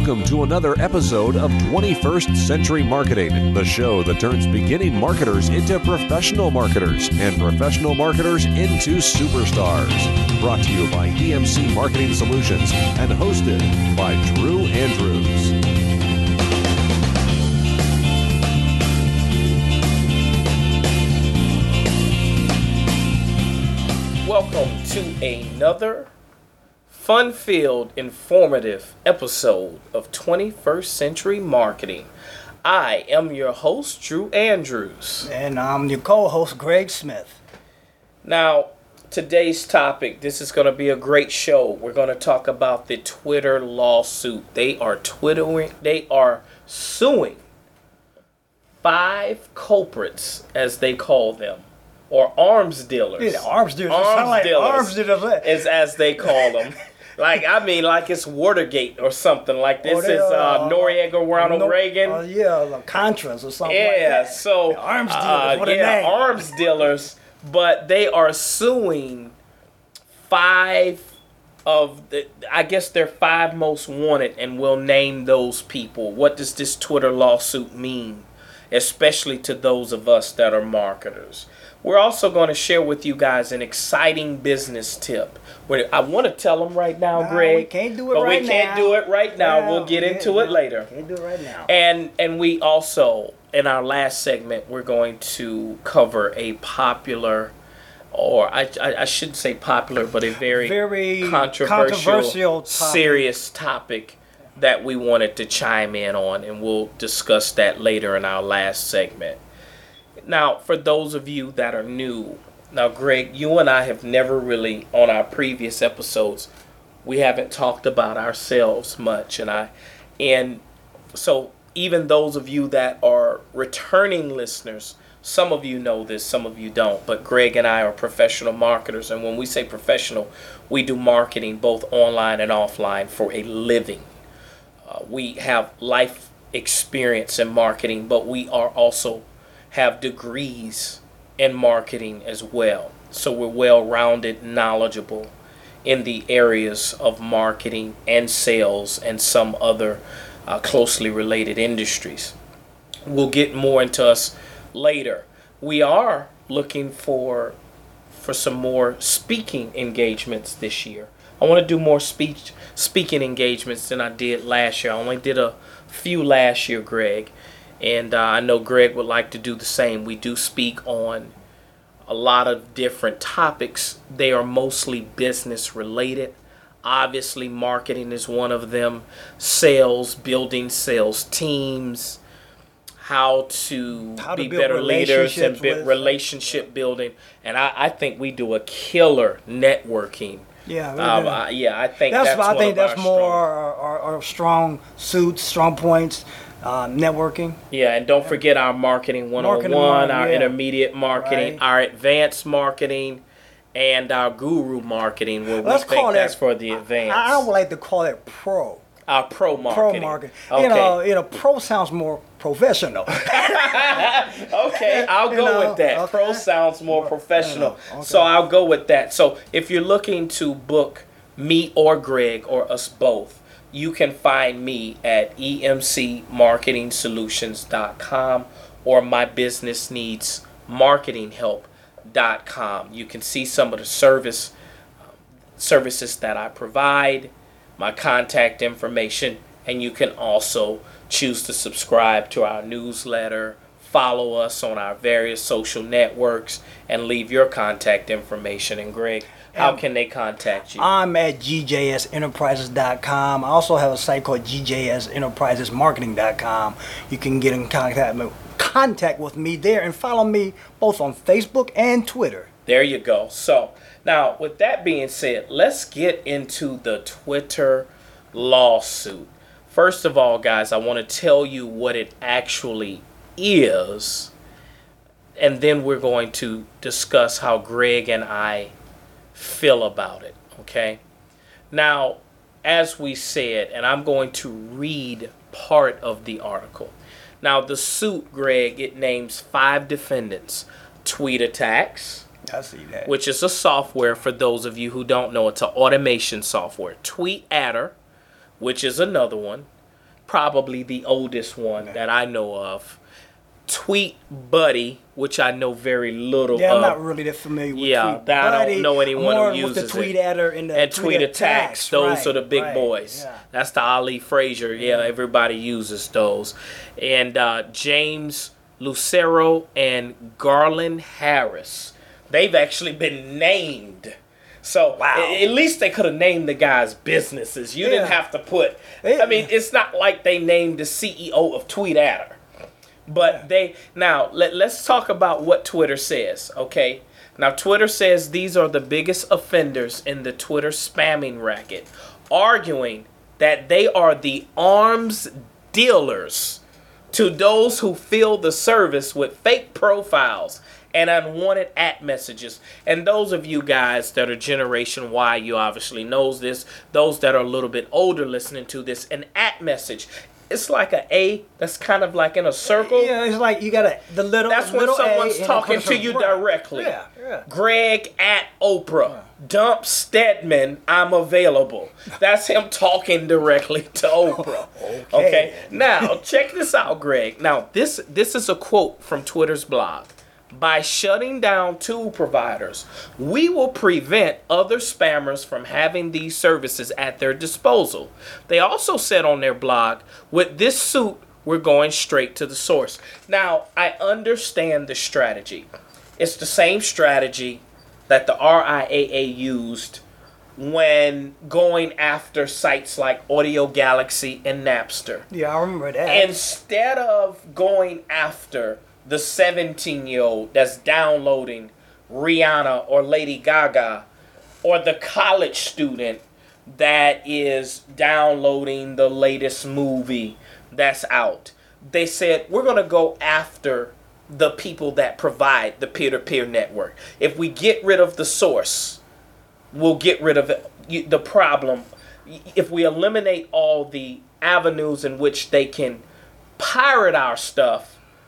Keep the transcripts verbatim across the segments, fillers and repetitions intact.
Welcome to another episode of twenty-first Century Marketing, the show that turns beginning marketers into professional marketers and professional marketers into superstars. Brought to you by E M C Marketing Solutions and hosted by Drew Andrews. Welcome to another fun-filled, informative episode of twenty-first Century Marketing. I am your host, Drew Andrews. And I'm your co-host, Greg Smith. Now, today's topic, this is going to be a great show. We're going to talk about the Twitter lawsuit. They are twittering, they are suing five culprits, as they call them. Or arms dealers. Yeah, arms dealers. Arms like dealers. Arms dealers. Is as they call them. Like, I mean, like it's Watergate or something. Like this they, is uh, uh, Noriega, Ronald no, Reagan. Uh, yeah, like Contras or something yeah, like that. so Yeah, arms dealers. uh, what a yeah, name. arms dealers. But they are suing five of the, I guess they're five most wanted, and we'll name those people. What does this Twitter lawsuit mean, especially to those of us that are marketers? We're also going to share with you guys an exciting business tip. Where I want to tell them right now, Nah, Greg. we can't do it but right we can't now. do it right now. Yeah, we'll get yeah, into yeah. it later. Can't do it right now. And and we also, in our last segment, we're going to cover a popular, or I I, I shouldn't say popular, but a very, Very controversial, controversial topic. serious topic that we wanted to chime in on, and we'll discuss that later in our last segment. Now, for those of you that are new, now, Greg, you and I have never really, on our previous episodes, we haven't talked about ourselves much, and I, and so even those of you that are returning listeners, some of you know this, some of you don't, but Greg and I are professional marketers, and when we say professional, we do marketing both online and offline for a living. Uh, we have life experience in marketing, but we are also have degrees in marketing as well. So we're well-rounded, knowledgeable in the areas of marketing and sales and some other uh, closely related industries. We'll get more into us later. We are looking for for some more speaking engagements this year. I want to do more speech speaking engagements than I did last year. I only did a few last year, Greg. And uh, I know Greg would like to do the same. We do speak on a lot of different topics. They are mostly business related. Obviously, marketing is one of them. Sales, building sales teams, how to How to be build better leaders and relationships be- with- relationship building. And I, I think we do a killer networking. Yeah, we Um, do. I, yeah, I think that's, that's, I one think of that's our more strong- our, our, our strong suits, strong points, uh, networking. Yeah, and don't forget our marketing one oh one, Marketing one, our yeah. intermediate marketing, Right. our advanced marketing, and our guru marketing, where Let's we think call that's that- for the advanced. I, I would like to call it pro. our pro marketing. Pro marketing. Okay. You know, you know, pro sounds more professional. Okay, I'll You go know, with that. okay. Pro sounds more professional. You know, okay. So I'll go with that. So if you're looking to book me or Greg or us both, you can find me at E M C marketing solutions dot com or my business needs marketing help dot com. You can see some of the service um, services that I provide, my contact information, and you can also choose to subscribe to our newsletter, follow us on our various social networks, and leave your contact information. And Greg, how And can they contact you? I'm at G J S enterprises dot com. I also have a site called G J S enterprises marketing dot com. You can get in contact, contact with me there and follow me both on Facebook and Twitter. There you go. So now, with that being said, let's get into the Twitter lawsuit. First of all, guys, I want to tell you what it actually is, and then we're going to discuss how Greg and I feel about it, okay? Now, as we said, and I'm going to read part of the article. Now, the suit, Greg, it names five defendants. TweetAttacks, I see that. which is a software, for those of you who don't know, it's an automation software. TweetAdder, which is another one. probably the oldest one that I know of. Tweet Buddy, which I know very little Yeah, I'm of. not really that familiar with Yeah, Tweet that I don't Buddy, know anyone more who uses with the Tweet it. Adder and the and Tweet, Tweet Attacks. Attacks. Those right, are the big right, boys. Yeah. That's the Ali Frazier. Yeah, everybody uses those. And uh, James Lucero and Garland Harris. They've actually been named. So Wow. a- at least they could have named the guys' businesses. You didn't Yeah. have to put. They- I mean, it's not like they named the C E O of Tweet Adder. But they now let, let's talk about what Twitter says, okay? Now Twitter says these are the biggest offenders in the Twitter spamming racket, arguing that they are the arms dealers to those who fill the service with fake profiles and unwanted at messages. And those of you guys that are Generation Y, you obviously knows this. Those that are a little bit older listening to this, an at message. It's like an A that's kind of like in a circle. Yeah, it's like you got a the little. That's when little someone's A and talking it to comes you from- directly. Yeah, yeah. Greg at Oprah. Dump Stedman, I'm available. That's him talking directly to Oprah. Okay. Okay. Now, check this out, Greg. Now, this this is a quote from Twitter's blog. By shutting down tool providers, we will prevent other spammers from having these services at their disposal. They also said on their blog, with this suit, we're going straight to the source. Now, I understand the strategy. It's the same strategy that the R I A A used when going after sites like Audio Galaxy and Napster. Yeah, I remember that. Instead of going after the seventeen-year-old that's downloading Rihanna or Lady Gaga, or the college student that is downloading the latest movie that's out, they said, we're going to go after the people that provide the peer-to-peer network. If we get rid of the source, we'll get rid of it, the problem. If we eliminate all the avenues in which they can pirate our stuff,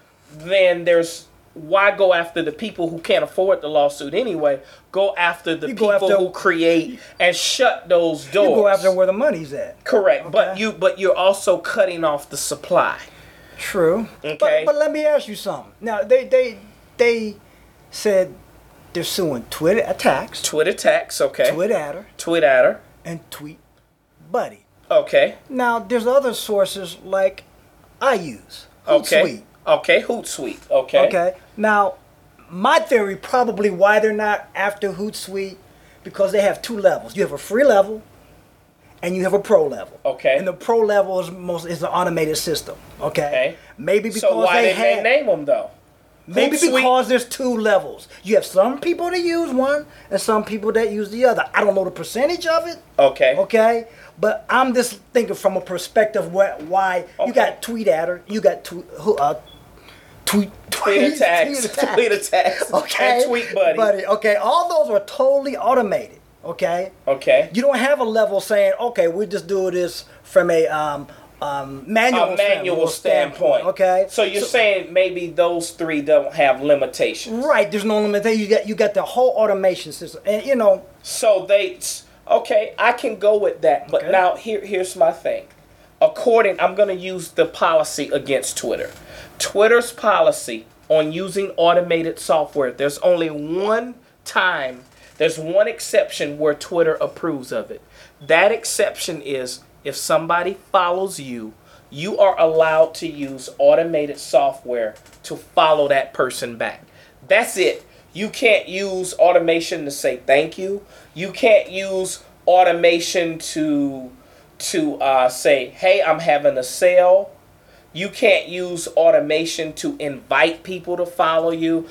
then there's why go after the people who can't afford the lawsuit anyway? Go after the You people go after- who create and shut those doors. You go after where the money's at. Correct, but Okay. you but you're also cutting off the supply. True. Okay. But, but let me ask you something. Now they they they said they're suing Twitter Attacks, Twitter Attacks, okay. Tweet Adder, Tweet Adder, and Tweet Buddy. okay. Now there's other sources like I use. Okay. Hootsuite. Okay, Hootsuite. Okay. Okay. Now, my theory probably why they're not after Hootsuite, because they have two levels. You have a free level, and you have a pro level. Okay. And the pro level is most is an automated system. Okay. Okay. Maybe because So why they did have they name them though? maybe Hootsuite- because there's two levels. You have some people that use one, and some people that use the other. I don't know the percentage of it. Okay. Okay. But I'm just thinking from a perspective where why Okay. you got Tweet Adder, you got tweet, who- uh, tweet Tweet Attacks, Tweet Attacks, okay, and Tweet Buddy. Okay, all those are totally automated. Okay, Okay. you don't have a level saying, okay, we just do this from a um, um, manual, A manual standpoint. Okay, So you're saying maybe those three don't have limitations. right? There's no limitation. You got you got the whole automation system, and you know, So they, okay, I can go with that. But Okay. now here, here's my thing. According, I'm going to use the policy against Twitter. Twitter's policy on using automated software. There's only one time. There's one exception where Twitter approves of it. That exception is if somebody follows you, you are allowed to use automated software to follow that person back. That's it. You can't use automation to say thank you. You can't use automation to to uh, say, hey, I'm having a sale. You can't use automation to invite people to follow you.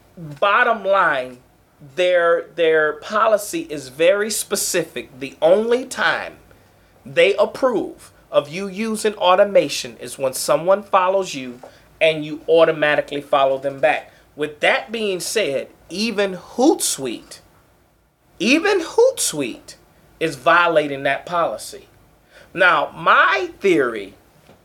Bottom line, their their policy is very specific. The only time they approve of you using automation is when someone follows you and you automatically follow them back. With that being said, even Hootsuite, even Hootsuite is violating that policy. Now, my theory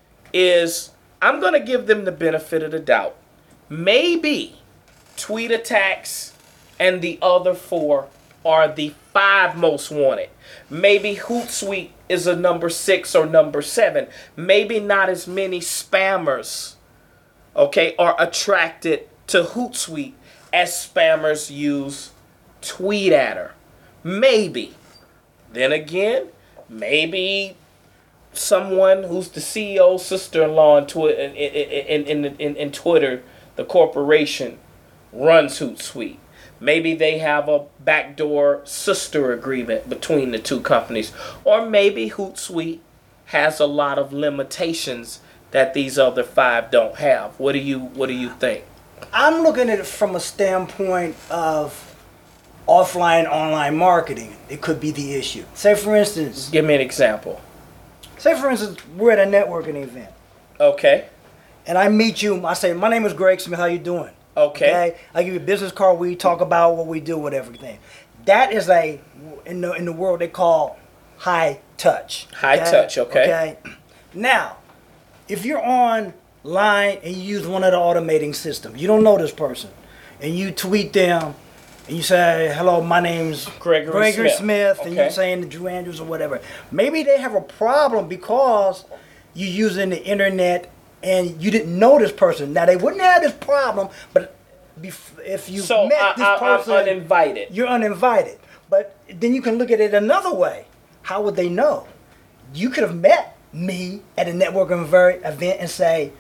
is I'm going to give them the benefit of the doubt. Maybe Tweet Attacks and the other four are the five most wanted. Maybe Hootsuite is a number six or number seven. Maybe not as many spammers, okay, are attracted to Hootsuite as spammers use TweetAdder. Maybe. Then again, maybe someone who's the C E O, sister-in-law in, twi- in, in, in, in, in Twitter, the corporation, runs Hootsuite. Maybe they have a backdoor sister agreement between the two companies. Or maybe Hootsuite has a lot of limitations that these other five don't have. What do you what do you think? I'm looking at it from a standpoint of offline, online marketing. It could be the issue. Say, for instance, Give me an example. say for instance, we're at a networking event, Okay. and I meet you. I say, my name is Greg Smith. How you doing? Okay. I give you a business card. We talk about what we do with everything. That is a in the in the world they call high touch. High touch, okay. Okay. Now, if you're online and you use one of the automating systems, you don't know this person, and you tweet them, and you say, "Hello, my name's Gregory Gregory Smith." Smith," and Okay. you're saying the Drew Andrews or whatever. Maybe they have a problem because you're using the internet and you didn't know this person. Now, they wouldn't have this problem, but bef- if you So met I, this I, person, I'm uninvited. you're uninvited. But then you can look at it another way. How would they know? You could have met me at a networking ver- event and say,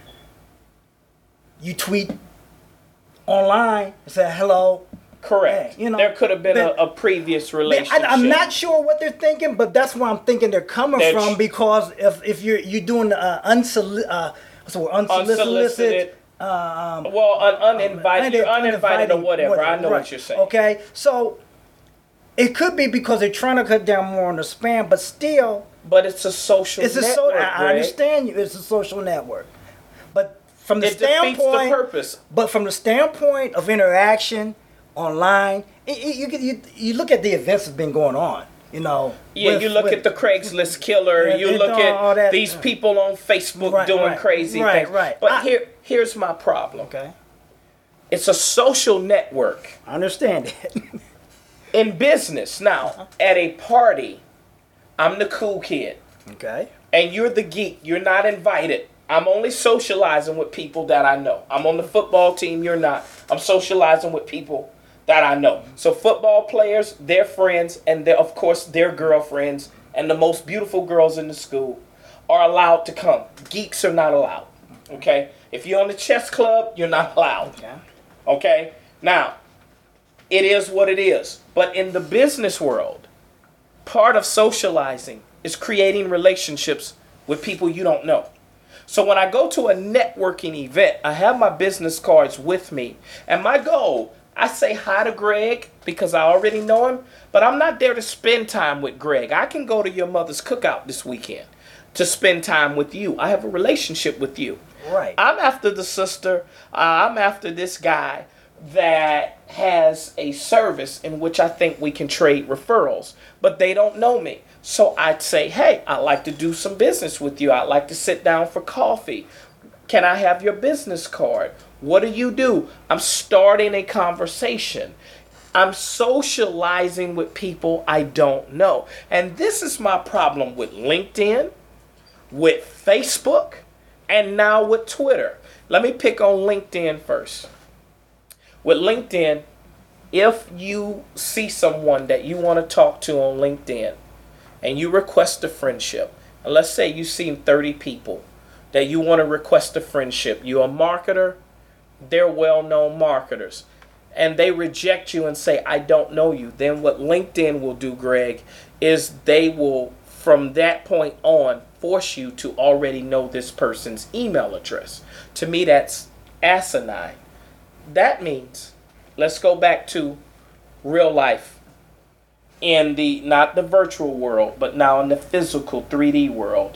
you tweet online and say, hello. Correct. Hey, you know, there could have been a, but- a previous Man, relationship. I, I'm not sure what they're thinking, but that's where I'm thinking they're coming They're from tr- because if, if you're you're doing uh, unsoli- uh, what's the word? unsolicited, Unsolicited. um, Well, un- uninvited, you're uninvited or whatever. I know right. what you're saying. Okay, so it could be because they're trying to cut down more on the spam, but still, But it's a social it's a network, so. I I Greg. understand you. It's a social network, but from the It defeats the standpoint, purpose. but from the standpoint of interaction online, it, it, you, can- you you look at the events that's been going on. You know. Yeah, with- you look with- at the Craigslist killer. And- you and look all at that. these people on Facebook Right, doing right, crazy right, things. right. But I- here, here's my problem. Okay, It's a social network. I understand it. In business, now, at a party, I'm the cool kid. Okay. And you're the geek. You're not invited. I'm only socializing with people that I know. I'm on the football team. You're not. I'm socializing with people that I know. So football players, their friends, and their, of course their girlfriends, and the most beautiful girls in the school are allowed to come. Geeks are not allowed. Okay? If you're on the chess club, you're not allowed. Okay. Okay? Now, it is what it is. But in the business world, part of socializing is creating relationships with people you don't know. So when I go to a networking event, I have my business cards with me. And my goal, I say hi to Greg because I already know him, but I'm not there to spend time with Greg. I can go to your mother's cookout this weekend to spend time with you. I have a relationship with you. Right. I'm after the sister. Uh, I'm after this guy that has a service in which I think we can trade referrals, but they don't know me. So I'd say, hey, I'd like to do some business with you. I'd like to sit down for coffee. Can I have your business card? What do you do? I'm starting a conversation. I'm socializing with people I don't know. And this is my problem with LinkedIn, with Facebook, and now with Twitter. Let me pick on LinkedIn first. With LinkedIn, if you see someone that you want to talk to on LinkedIn and you request a friendship, and let's say you see thirty people that you want to request a friendship, you're a marketer, they're well-known marketers, and they reject you and say, I don't know you, then what LinkedIn will do, Greg, is they will, from that point on, force you to already know this person's email address. To me, that's asinine. That means, let's go back to real life, in the, not the virtual world, but now in the physical three D world.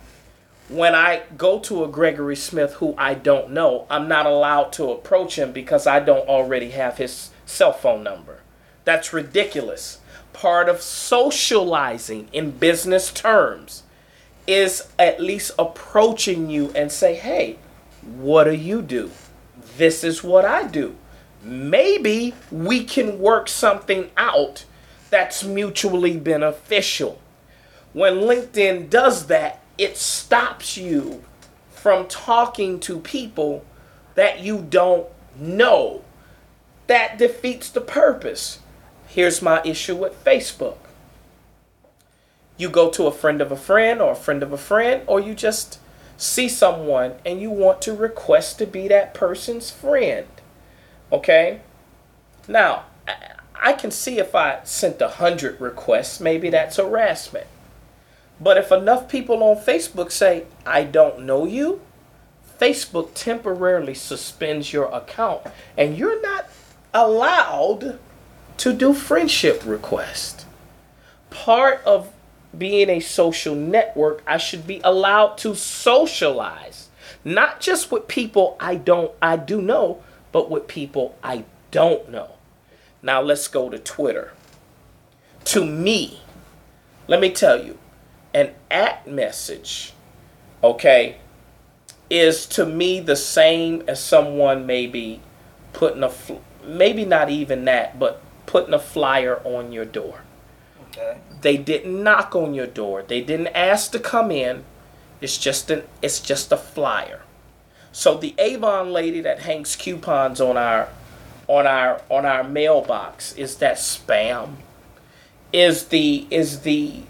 When I go to a Gregory Smith who I don't know, I'm not allowed to approach him because I don't already have his cell phone number. That's ridiculous. Part of socializing in business terms is at least approaching you and say, hey, what do you do? This is what I do. Maybe we can work something out that's mutually beneficial. When LinkedIn does that, it stops you from talking to people that you don't know. That defeats the purpose. Here's my issue with Facebook. You go to a friend of a friend or a friend of a friend, or you just see someone and you want to request to be that person's friend. Okay? Now, I can see if I sent a hundred requests, maybe that's harassment. But if enough people on Facebook say, I don't know you, Facebook temporarily suspends your account and you're not allowed to do friendship requests. Part of being a social network, I should be allowed to socialize, not just with people I don't, I do know, but with people I don't know. Now let's go to Twitter. To me, let me tell you, an at message, okay, is to me the same as someone maybe putting a, maybe not even that, but putting a flyer on your door. Okay. They didn't knock on your door. They didn't ask to come in. It's just an it's just a flyer. So the Avon lady that hangs coupons on our on our on our mailbox, is that spam? Is the is the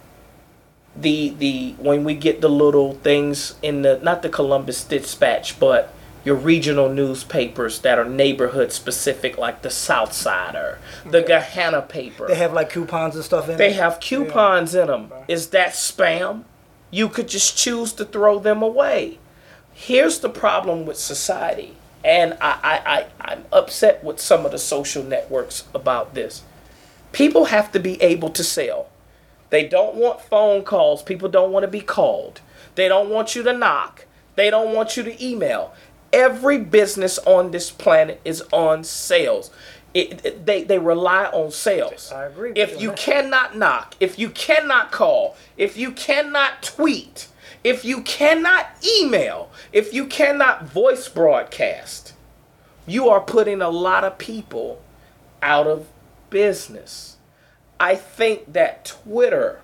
the the when we get the little things in the, not the Columbus Dispatch, but your regional newspapers that are neighborhood specific, like the South Sider, the Okay. Gahanna paper. They have like coupons and stuff in They it? have coupons in them. Is that spam? You could just choose to throw them away. Here's the problem with society, and I, I, I, I'm upset with some of the social networks about this. People have to be able to sell. They don't want phone calls. People don't want to be called. They don't want you to knock. They don't want you to email. Every business on this planet is on sales. It, it, they, they rely on sales. I agree with If you you on that. cannot knock, if you cannot call, if you cannot tweet, if you cannot email, if you cannot voice broadcast, you are putting a lot of people out of business. I think that Twitter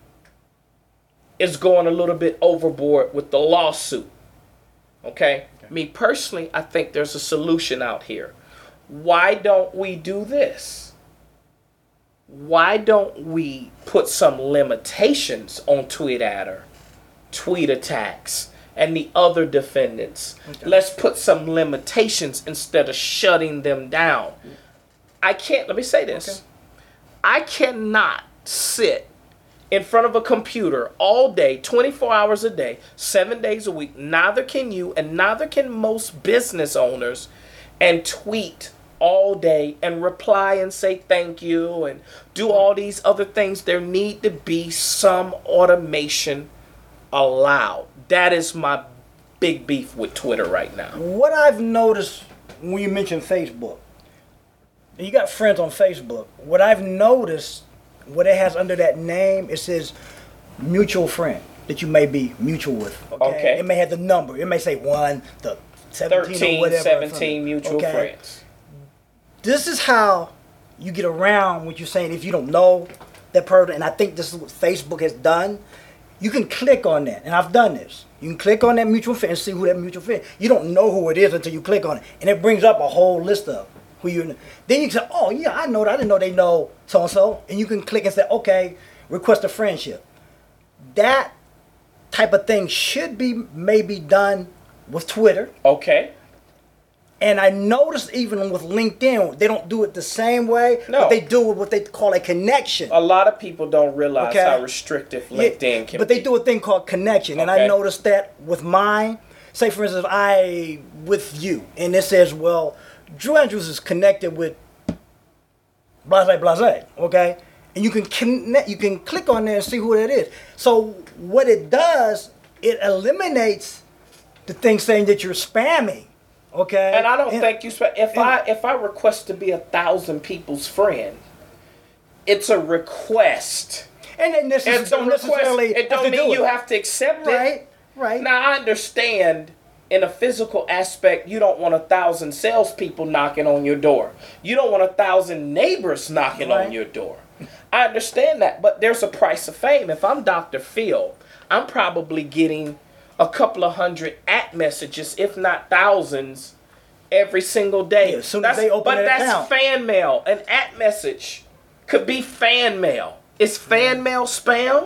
is going a little bit overboard with the lawsuit. Okay? Me personally, I think there's a solution out here. Why don't we do this? Why don't we put some limitations on TweetAdder, Tweet Attacks, and the other defendants? Okay. Let's put some limitations instead of shutting them down. I can't, let me say this. Okay. I cannot sit in front of a computer all day, twenty-four hours a day, seven days a week. Neither can you, and neither can most business owners, and tweet all day and reply and say thank you and do all these other things. There need to be some automation allowed. That is my big beef with Twitter right now. What I've noticed when you mention Facebook, you got friends on Facebook. What I've noticed, what it has under that name, it says mutual friend that you may be mutual with. Okay. Okay. It may have the number. It may say one, the seventeen or thirteen, whatever. seventeen mutual Okay. friends. This is how you get around what you're saying if you don't know that person. And I think this is what Facebook has done. You can click on that, and I've done this. You can click on that mutual friend and see who that mutual friend. You don't know who it is until you click on it, and it brings up a whole list of who you. Then you can say, "Oh yeah, I know that. I didn't know they know so and so," and you can click and say, "Okay, request a friendship." That type of thing should be maybe done with Twitter. Okay. And I noticed even with LinkedIn, they don't do it the same way, No. but they do it what they call a connection. A lot of people don't realize Okay. how restrictive LinkedIn Yeah, can but be. they do a thing called connection, and I Okay. noticed that with mine. Say, for instance, I with you, and it says, well, Drew Andrews is connected with blase blase, okay? And you can connect, you can click on there and see who that is. So what it does, it eliminates the thing saying that you're spamming, okay? And I don't And- think you. Spe- if and- I if I request to be a thousand people's friend, it's a request. And then this is It's a don't request. necessarily It have don't to mean do you it. have to accept it. Right, right. Now I understand. In a physical aspect, you don't want a thousand salespeople knocking on your door. You don't want a thousand neighbors knocking Right. on your door. I understand that, but there's a price of fame. If I'm Doctor Phil, I'm probably getting a couple of hundred at messages, if not thousands, every single day. Yeah, as soon that's, as they open but an that's account. fan mail. An at message could be fan mail. Is fan mail spam?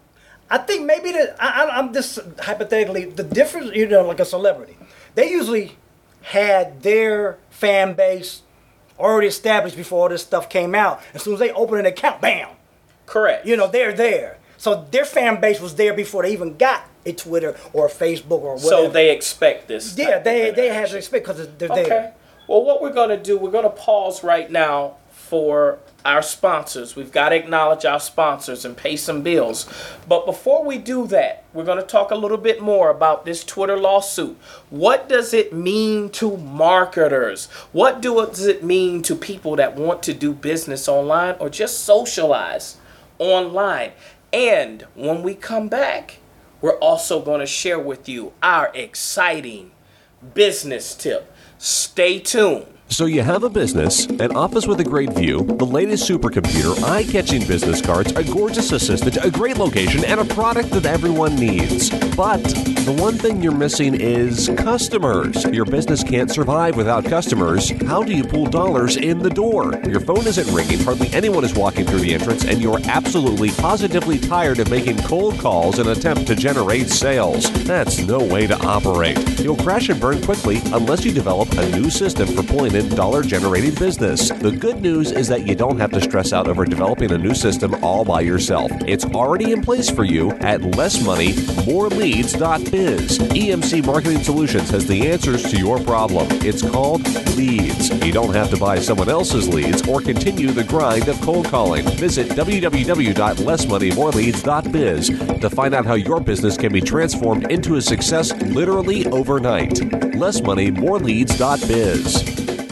I think maybe the I, I- I'm just hypothetically the difference. You know, like a celebrity, they usually had their fan base already established before all this stuff came out. As soon as they open an account, bam, Correct. you know they're there. So their fan base was there before they even got a Twitter or a Facebook or whatever. So they expect this. yeah, type of they they have interaction. to expect because they're Okay. there. Well, what we're going to do, we're going to pause right now for our sponsors. We've got to acknowledge our sponsors and pay some bills. But before we do that, we're going to talk a little bit more about this Twitter lawsuit. What does it mean to marketers? What does it mean to people that want to do business online or just socialize online? And when we come back, we're also going to share with you our exciting business tip. Stay tuned. So you have a business, an office with a great view, the latest supercomputer, eye-catching business cards, a gorgeous assistant, a great location, and a product that everyone needs. But the one thing you're missing is customers. Your business can't survive without customers. How do you pull dollars in the door? Your phone isn't ringing, hardly anyone is walking through the entrance, and you're absolutely, positively tired of making cold calls in an attempt to generate sales. That's no way to operate. You'll crash and burn quickly unless you develop a new system for pulling in dollar-generating business. The good news is that you don't have to stress out over developing a new system all by yourself. It's already in place for you at less money more leads dot biz. E M C Marketing Solutions has the answers to your problem. It's called Leads. You don't have to buy someone else's leads or continue the grind of cold calling. Visit w w w dot less money more leads dot biz to find out how your business can be transformed into a success literally overnight. less money more leads dot biz.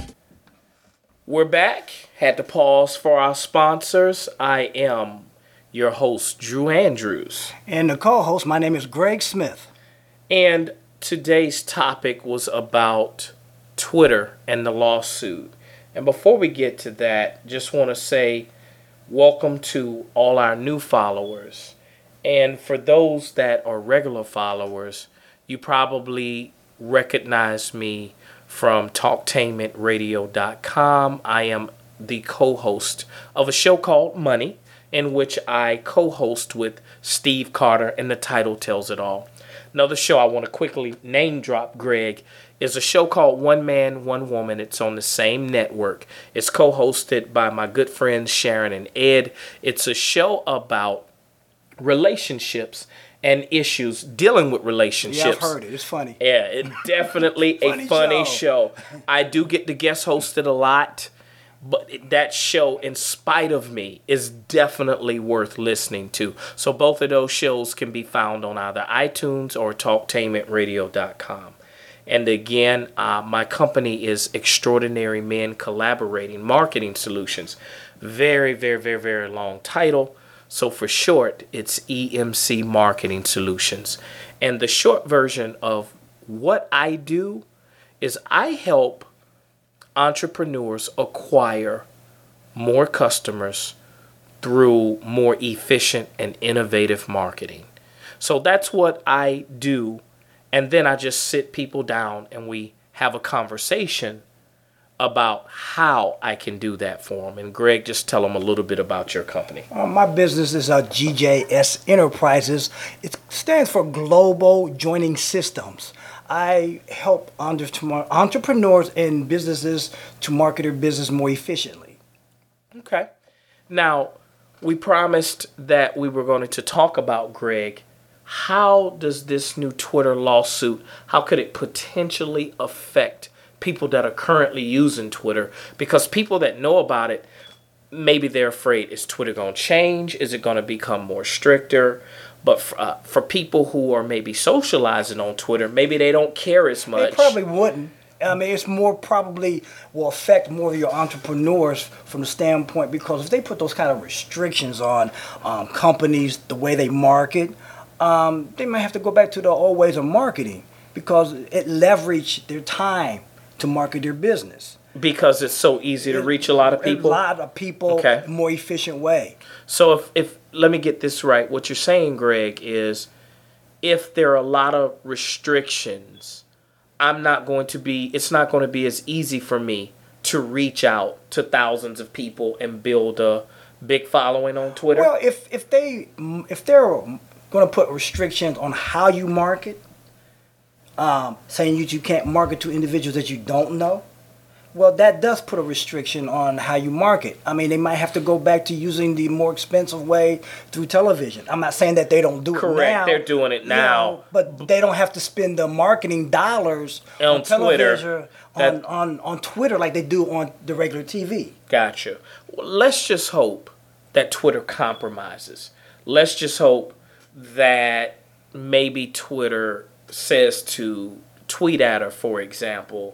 We're back. Had to pause for our sponsors. I am your host, Drew Andrews. And the co-host, my name is Greg Smith. And today's topic was about Twitter and the lawsuit. And before we get to that, just want to say welcome to all our new followers. And for those that are regular followers, you probably recognize me from talktainment radio dot com. I am the co-host of a show called Money, in which I co-host with Steve Carter, and the title tells it all. Another show I want to quickly name drop, Greg, is a show called One Man, One Woman. It's on the same network. It's co-hosted by my good friends Sharon and Ed. It's a show about relationships and issues dealing with relationships. Yeah, I've heard it. It's funny. Yeah, it's definitely a Funny funny show. show. I do get to guest host it a lot, but it- that show, in spite of me, is definitely worth listening to. So both of those shows can be found on either iTunes or talktainment radio dot com. And again, uh, my company is Extraordinary Men Collaborating Marketing Solutions. Very, very, very, very long title. So for short, it's E M C Marketing Solutions. And the short version of what I do is I help entrepreneurs acquire more customers through more efficient and innovative marketing. So that's what I do. And then I just sit people down and we have a conversation about how I can do that for them. And Greg, just tell them a little bit about your company. Uh, my business is uh, G J S Enterprises. It stands for Global Joining Systems. I help entre- entrepreneurs and businesses to market their business more efficiently. Okay. Now, we promised that we were going to talk about, Greg, how does this new Twitter lawsuit, how could it potentially affect people that are currently using Twitter? Because people that know about it, maybe they're afraid, is Twitter going to change? Is it going to become more stricter? But for, uh, for people who are maybe socializing on Twitter, maybe they don't care as much. It probably wouldn't. I mean, it's more probably will affect more of your entrepreneurs from the standpoint because if they put those kind of restrictions on um, companies, the way they market, um, they might have to go back to the old ways of marketing because it leveraged their time to market their business. Because it's so easy to reach a lot of people. A lot of people, Okay. more efficient way. So if, if let me get this right, what you're saying, Greg, is if there are a lot of restrictions, I'm not going to be, it's not going to be as easy for me to reach out to thousands of people and build a big following on Twitter. Well, if if they if they're going to put restrictions on how you market, um, saying you you can't market to individuals that you don't know, well, that does put a restriction on how you market. I mean, they might have to go back to using the more expensive way through television. I'm not saying that they don't do Correct, it now. they're doing it you now. know, but they don't have to spend the marketing dollars On on, Twitter, television, that- on, on, on Twitter like they do on the regular T V. Gotcha. Well, let's just hope that Twitter compromises. Let's just hope that maybe Twitter says to TweetAdder, for example,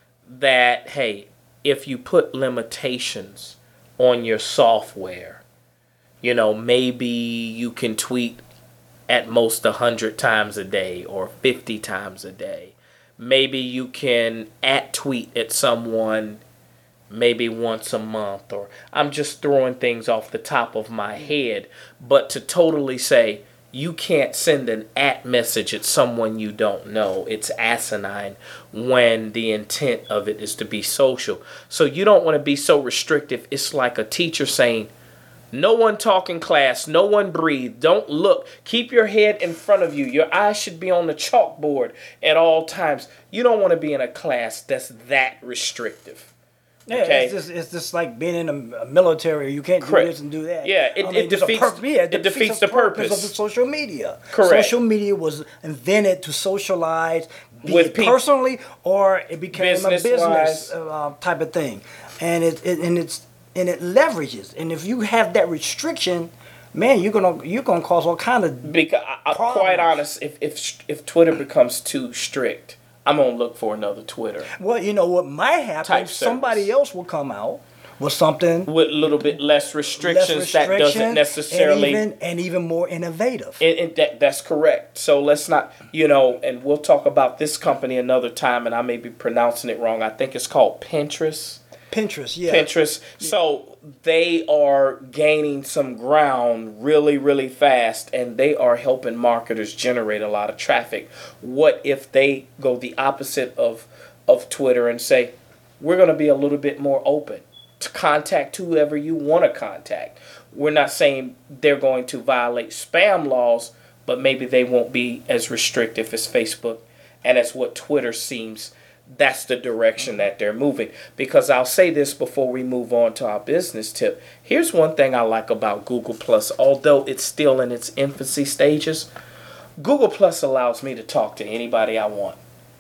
that, hey, if you put limitations on your software, you know, maybe you can tweet at most one hundred times a day or fifty times a day. Maybe you can at tweet at someone maybe once a month, or I'm just throwing things off the top of my head. But to totally say, you can't send an at message at someone you don't know, it's asinine when the intent of it is to be social. So you don't want to be so restrictive. It's like a teacher saying, no one talk in class, no one breathe, don't look, keep your head in front of you, your eyes should be on the chalkboard at all times. You don't want to be in a class that's that restrictive. Yeah, Okay. it's just it's just like being in a, a military. You can't Correct. do this and do that. Yeah, it- I it mean, there's a defeats- purpose- yeah, it defeats the purpose. of the social media. Correct. Social media was invented to socialize, be With it peop- personally, or it became a Business-wise. business uh, type of thing, and it, it and it's and it leverages. And if you have that restriction, man, you're gonna you're gonna cause all kind of Because I, I'm quite Problems. honest, if if if Twitter becomes too strict, I'm gonna look for another Twitter well, you know what might happen. Type Somebody service. else will come out with something with a little bit less restrictions, less that restriction doesn't necessarily. and even, and even more innovative. It, it, that, that's correct. So let's not, you know, and we'll talk about this company another time, and I may be pronouncing it wrong. I think it's called Pinterest. Pinterest, yeah. Pinterest. So they are gaining some ground really, really fast, and they are helping marketers generate a lot of traffic. What if they go the opposite of of Twitter and say, we're going to be a little bit more open to contact whoever you want to contact? We're not saying they're going to violate spam laws, but maybe they won't be as restrictive as Facebook and as what Twitter seems. That's the direction that they're moving. Because I'll say this before we move on to our business tip. Here's one thing I like about Google Plus. Although it's still in its infancy stages, Google Plus allows me to talk to anybody I want.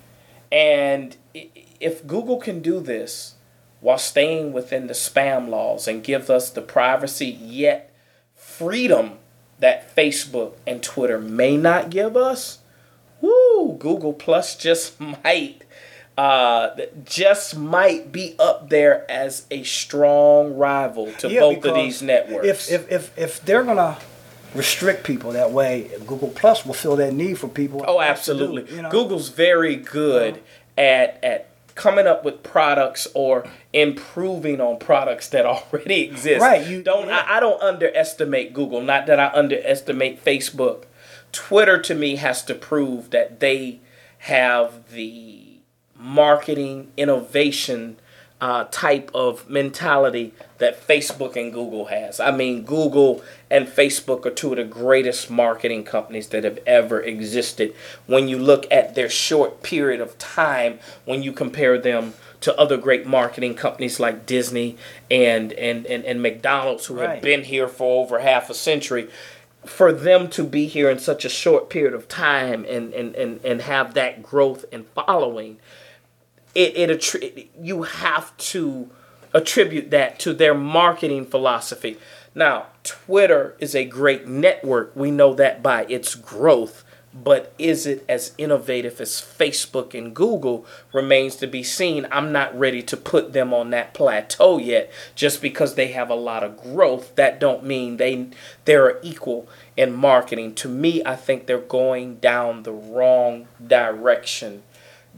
And if Google can do this while staying within the spam laws and give us the privacy yet freedom that Facebook and Twitter may not give us, woo, Google Plus just might uh, just might be up there as a strong rival to Yeah, both of because these networks. If, if if if they're gonna restrict people that way, Google Plus will fill that need for people. Oh, absolutely. Do, you know? Google's very good uh, at at coming up with products or improving on products that already exist. Right, you- don't yeah. I, I don't underestimate Google. Not that I underestimate Facebook. Twitter to me has to prove that they have the marketing innovation uh, type of mentality that Facebook and Google has. I mean, Google and Facebook are two of the greatest marketing companies that have ever existed. When you look at their short period of time, when you compare them to other great marketing companies like Disney and and, and, and McDonald's, who Right. have been here for over half a century, for them to be here in such a short period of time and, and, and, and have that growth and following, it, it attri- you have to attribute that to their marketing philosophy. Now, Twitter is a great network. We know that by its growth. But is it as innovative as Facebook and Google remains to be seen. I'm not ready to put them on that plateau yet. Just because they have a lot of growth, that don't mean they they're equal in marketing. To me, I think they're going down the wrong direction.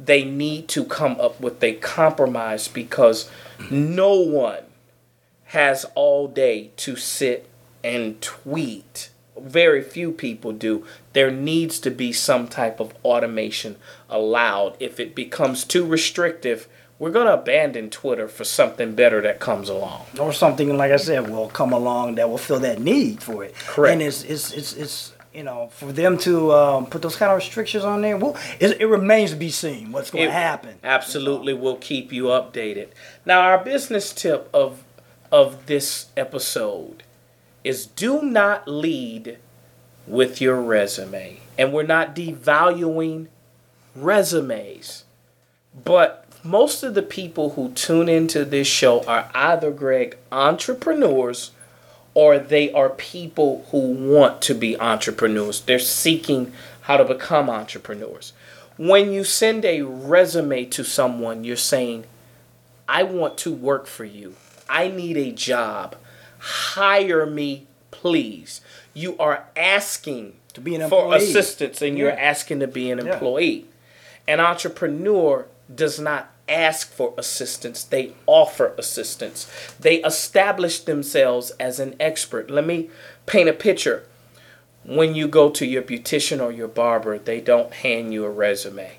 they need to come up with a compromise, because no one has all day to sit and tweet. Very few people do. There needs to be some type of automation allowed. If it becomes too restrictive, we're going to abandon Twitter for something better that comes along. Or something, like I said, will come along that will fill that need for it. Correct. And it's, it's, it's, it's you know, for them to um, put those kind of restrictions on there, well, it, it remains to be seen what's going to happen. Absolutely. We'll keep you updated. Now, our business tip of of this episode is do not lead with your resume. And we're not devaluing resumes. But most of the people who tune into this show are either, Greg, entrepreneurs, or they are people who want to be entrepreneurs. They're seeking how to become entrepreneurs. When you send a resume to someone, you're saying, I want to work for you. I need a job. Hire me, please. You are asking to be an for employee. assistance, and you're Yeah. asking to be an Yeah. employee. An entrepreneur does not ask for assistance. They offer assistance. They establish themselves as an expert. Let me paint a picture. When you go to your beautician or your barber, they don't hand you a resume.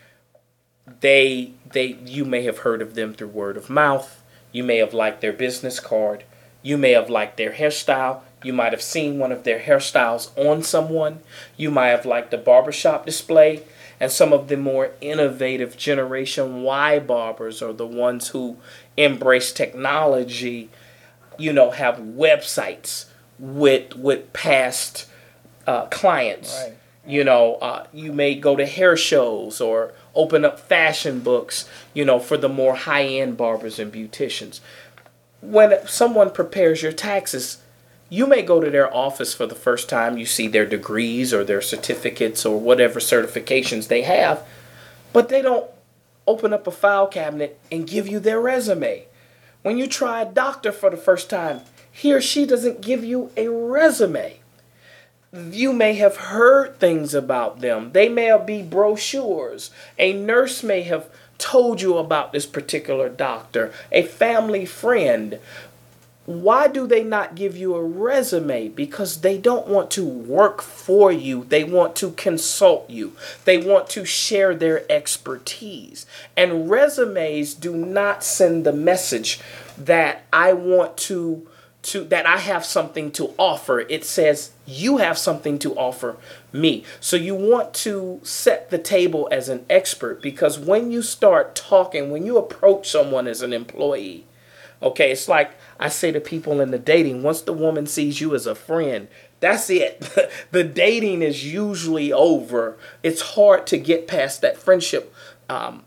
They, they, you may have heard of them through word of mouth. You may have liked their business card. You may have liked their hairstyle. You might have seen one of their hairstyles on someone. You might have liked the barbershop display. And some of the more innovative Generation Y barbers, or the ones who embrace technology, you know, have websites with with past uh, clients. Right. You know, uh, you may go to hair shows or open up fashion books, you know, for the more high-end barbers and beauticians. When someone prepares your taxes, you may go to their office for the first time. You see their degrees or their certificates or whatever certifications they have, but they don't open up a file cabinet and give you their resume. When you try a doctor for the first time, he or she doesn't give you a resume. You may have heard things about them. They may be brochures. A nurse may have told you about this particular doctor, a family friend. Why do they not give you a resume? Because they don't want to work for you. They want to consult you. They want to share their expertise. And resumes do not send the message that I want to, to that I have something to offer. It says you have something to offer me. So you want to set the table as an expert, because when you start talking, when you approach someone as an employee, okay, it's like I say to people in the dating, once the woman sees you as a friend, that's it. The dating is usually over. It's hard to get past that friendship um,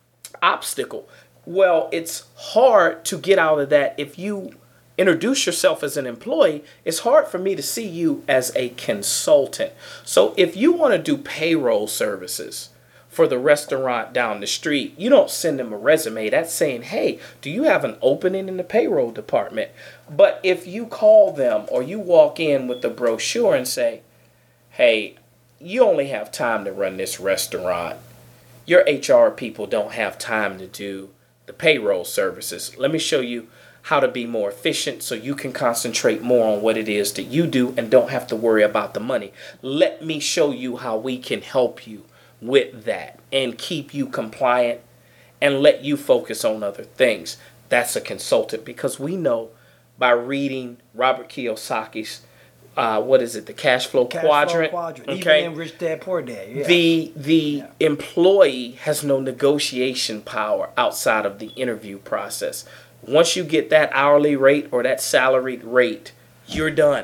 obstacle. Well, it's hard to get out of that if you introduce yourself as an employee. It's hard for me to see you as a consultant. So if you want to do payroll services for the restaurant down the street, you don't send them a resume. That's saying, hey, do you have an opening in the payroll department? But if you call them or you walk in with a brochure and say, hey, you only have time to run this restaurant. Your H R people don't have time to do the payroll services. Let me show you how to be more efficient so you can concentrate more on what it is that you do and don't have to worry about the money. Let me show you how we can help you with that and keep you compliant and let you focus on other things. That's a consultant, because we know by reading Robert Kiyosaki's uh, what is it, the cash flow Cash quadrant, flow quadrant. okay, Even in Rich Dad Poor Dad. Yeah. the the Yeah. employee has no negotiation power outside of the interview process. Once you get that hourly rate or that salaried rate, you're done.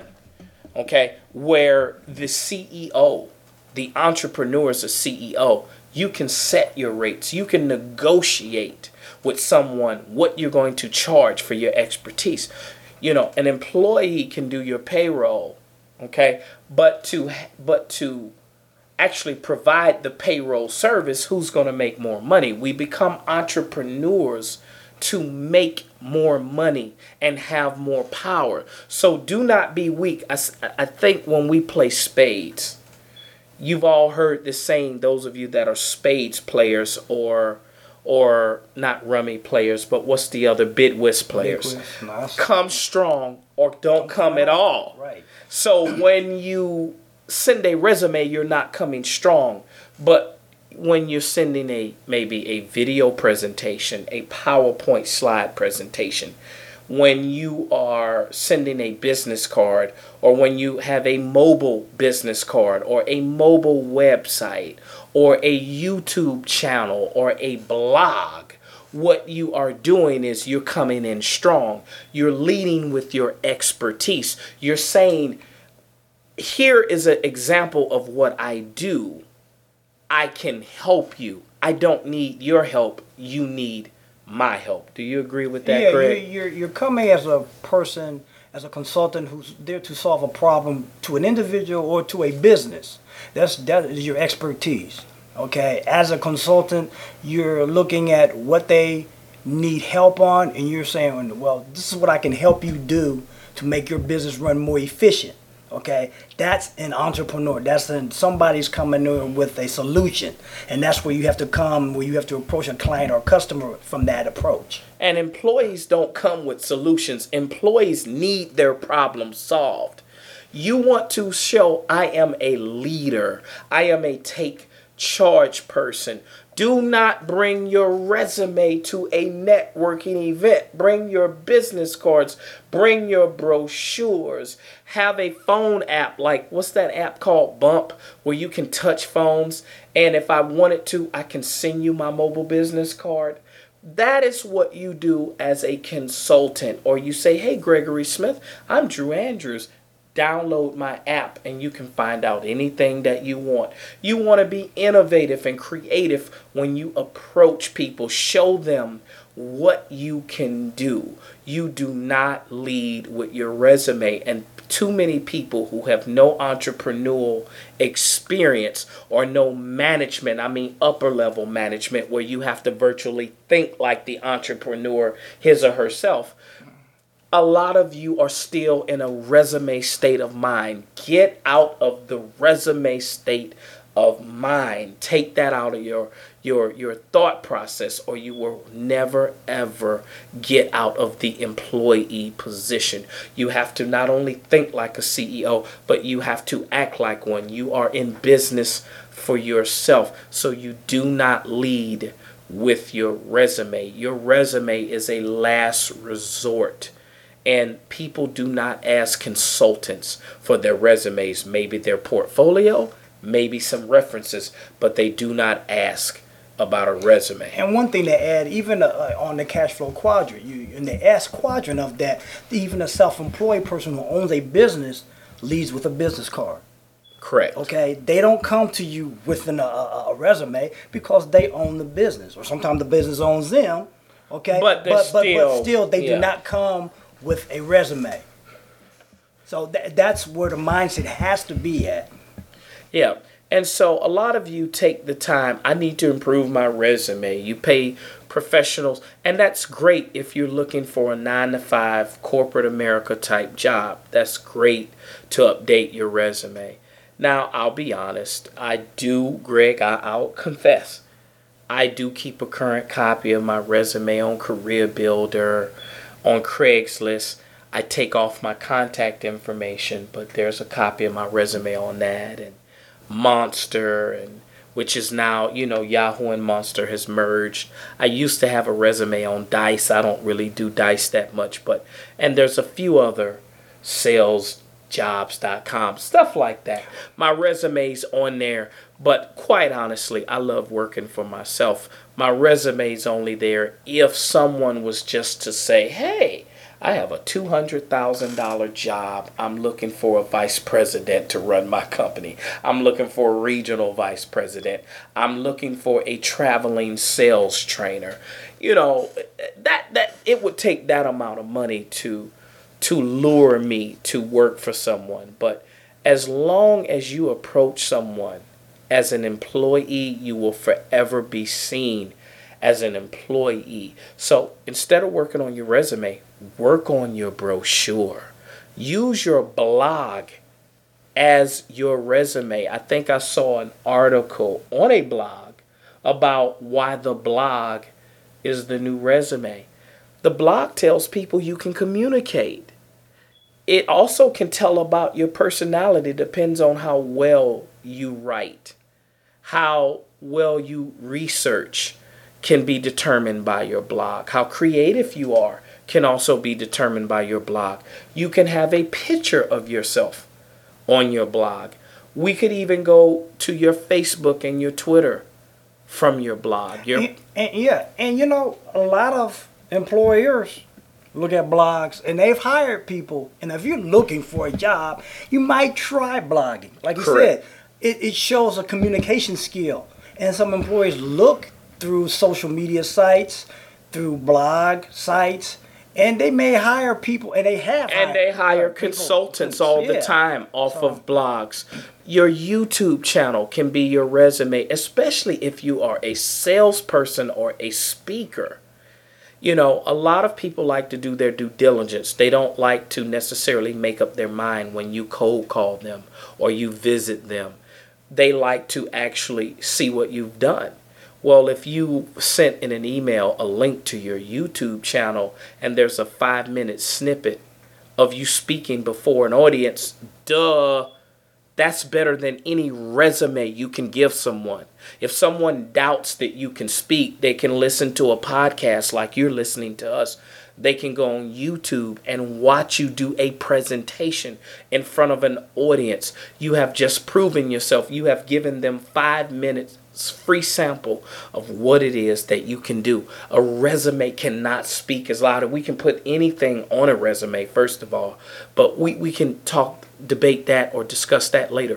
Okay? Where the C E O, the entrepreneur is a C E O, you can set your rates. You can negotiate with someone what you're going to charge for your expertise. You know, an employee can do your payroll, okay? But to but to actually provide the payroll service, who's going to make more money? We become entrepreneurs to make more money and have more power. So do not be weak. I, I think when we play spades, you've all heard this saying, those of you that are spades players or or not rummy players, but what's the other, bidwist players? Bidwist, nice. Come strong or don't come at all. Right. So when you send a resume, you're not coming strong. But when you're sending a maybe a video presentation, a PowerPoint slide presentation, when you are sending a business card, or when you have a mobile business card or a mobile website or a YouTube channel or a blog, what you are doing is you're coming in strong. You're leading with your expertise. You're saying, here is an example of what I do. I can help you. I don't need your help. You need my help. Do you agree with that, yeah, Greg? You're, you're, you're coming as a person, as a consultant who's there to solve a problem to an individual or to a business. That's that is your expertise. Okay, as a consultant, you're looking at what they need help on, and you're saying, well, this is what I can help you do to make your business run more efficient. Okay, that's an entrepreneur. That's an, somebody's coming in with a solution, and that's where you have to come, where you have to approach a client or customer from that approach. And employees don't come with solutions. Employees need their problems solved. You want to show, I am a leader. I am a take charge person. Do not bring your resume to a networking event. Bring your business cards. Bring your brochures. Have a phone app, like, what's that app called, Bump, where you can touch phones. And if I wanted to, I can send you my mobile business card. That is what you do as a consultant. Or you say, hey, Gregory Smith, I'm Drew Andrews. Download my app and you can find out anything that you want. You want to be innovative and creative when you approach people. Show them what you can do. You do not lead with your resume. And too many people who have no entrepreneurial experience or no management, I mean upper level management, where you have to virtually think like the entrepreneur, his or herself. A lot of you are still in a resume state of mind. Get out of the resume state of mind. Take that out of your your your thought process, or you will never ever get out of the employee position. You have to not only think like a C E O, but you have to act like one. You are in business for yourself, so you do not lead with your resume. Your resume is a last resort. And people do not ask consultants for their resumes, maybe their portfolio, maybe some references, but they do not ask about a resume. And one thing to add, even uh, on the cash flow quadrant, you in the S quadrant of that, even a self-employed person who owns a business leads with a business card. Correct. Okay, they don't come to you with an, a, a resume because they own the business, or sometimes the business owns them. Okay, but but, still, but, but still, they yeah. do not come with a resume. So th- that's where the mindset has to be at. Yeah. And so a lot of you take the time, I need to improve my resume. You pay professionals, and that's great if you're looking for a nine to five corporate America type job. That's great to update your resume. Now, I'll be honest. I do, Greg, I, I'll confess, I do keep a current copy of my resume on Career Builder, on Craigslist. I take off my contact information, but there's a copy of my resume on that, and Monster, and which is now, you know, Yahoo and Monster has merged. I used to have a resume on Dice. I don't really do Dice that much, but and there's a few other, sales jobs dot com, stuff like that. My resume's on there, but quite honestly, I love working for myself. My resume's only there if someone was just to say, hey, I have a two hundred thousand dollars job. I'm looking for a vice president to run my company. I'm looking for a regional vice president. I'm looking for a traveling sales trainer. You know, that that it would take that amount of money to to lure me to work for someone. But as long as you approach someone as an employee, you will forever be seen as an employee. So instead of working on your resume, work on your brochure. Use your blog as your resume. I think I saw an article on a blog about why the blog is the new resume. The blog tells people you can communicate. It also can tell about your personality. Depends on how well you write. How well you research can be determined by your blog. How creative you are can also be determined by your blog. You can have a picture of yourself on your blog. We could even go to your Facebook and your Twitter from your blog. Your and, and, yeah, and you know, a lot of employers look at blogs and they've hired people. And if you're looking for a job, you might try blogging. Like you Correct. said, it, it shows a communication skill. And some employers look through social media sites, through blog sites, and they may hire people, and they have and hired, they hire people. consultants all Yeah. the time off So- of blogs. Your YouTube channel can be your resume, especially if you are a salesperson or a speaker. You know, a lot of people like to do their due diligence. They don't like to necessarily make up their mind when you cold call them or you visit them. They like to actually see what you've done. Well, if you sent in an email a link to your YouTube channel and there's a five minute snippet of you speaking before an audience, duh, that's better than any resume you can give someone. If someone doubts that you can speak, they can listen to a podcast like you're listening to us. They can go on YouTube and watch you do a presentation in front of an audience. You have just proven yourself. You have given them five minutes free sample of what it is that you can do. A resume cannot speak as loud. We can put anything on a resume, first of all, but we, we can talk, debate that or discuss that later.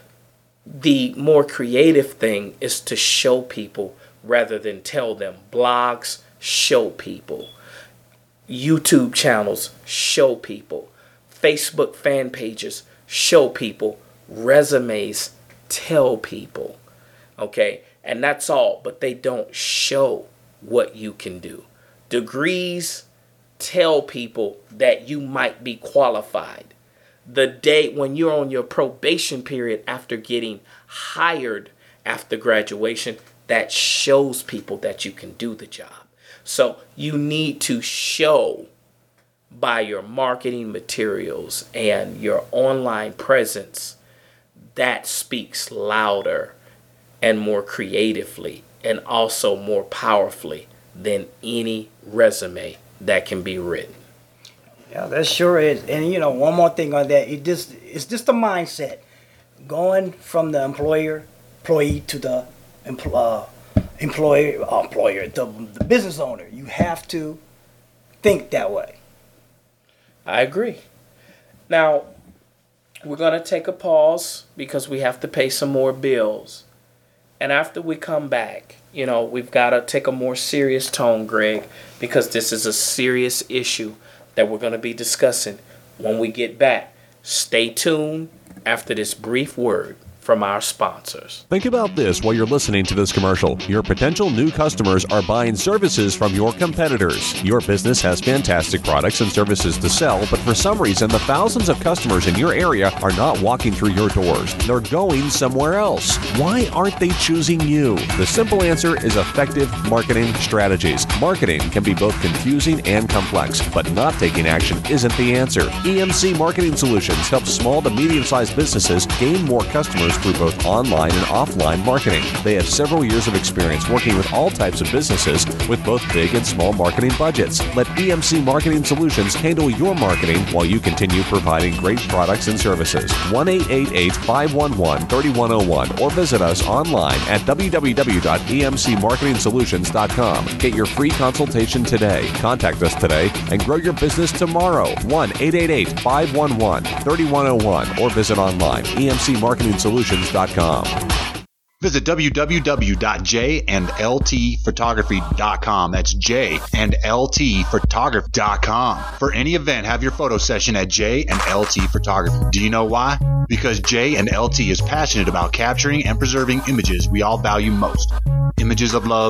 The more creative thing is to show people rather than tell them. Blogs show people. YouTube channels show people. Facebook fan pages show people. Resumes tell people. Okay, and that's all, but they don't show what you can do. Degrees tell people that you might be qualified. The day when you're on your probation period after getting hired after graduation, that shows people that you can do the job. So you need to show by your marketing materials and your online presence that speaks louder and more creatively and also more powerfully than any resume that can be written. Yeah, that sure is. And you know, one more thing on that, it just it's just a mindset. Going from the employer, employee to the empl- uh, employer, uh, employer, the, the business owner. You have to think that way. I agree. Now, we're going to take a pause because we have to pay some more bills. And after we come back, you know, we've got to take a more serious tone, Greg, because this is a serious issue that we're going to be discussing when we get back. Stay tuned after this brief word from our sponsors. Think about this while you're listening to this commercial. Your potential new customers are buying services from your competitors. Your business has fantastic products and services to sell, but for some reason, the thousands of customers in your area are not walking through your doors. They're going somewhere else. Why aren't they choosing you? The simple answer is effective marketing strategies. Marketing can be both confusing and complex, but not taking action isn't the answer. E M C Marketing Solutions helps small to medium-sized businesses gain more customers through both online and offline marketing. They have several years of experience working with all types of businesses with both big and small marketing budgets. Let E M C Marketing Solutions handle your marketing while you continue providing great products and services. one eight eight eight, five one one, three one zero one or visit us online at w w w dot e m c marketing solutions dot com. Get your free consultation today. Contact us today and grow your business tomorrow. one eight eight eight, five one one, three one zero one or visit online e m c marketing solutions dot com. Visit w w w dot j and l t photography dot com. That's j and l t photography dot com. For any event, have your photo session at J and L T Photography. Do you know why? Because J and L T is passionate about capturing and preserving images we all value most. Images of love,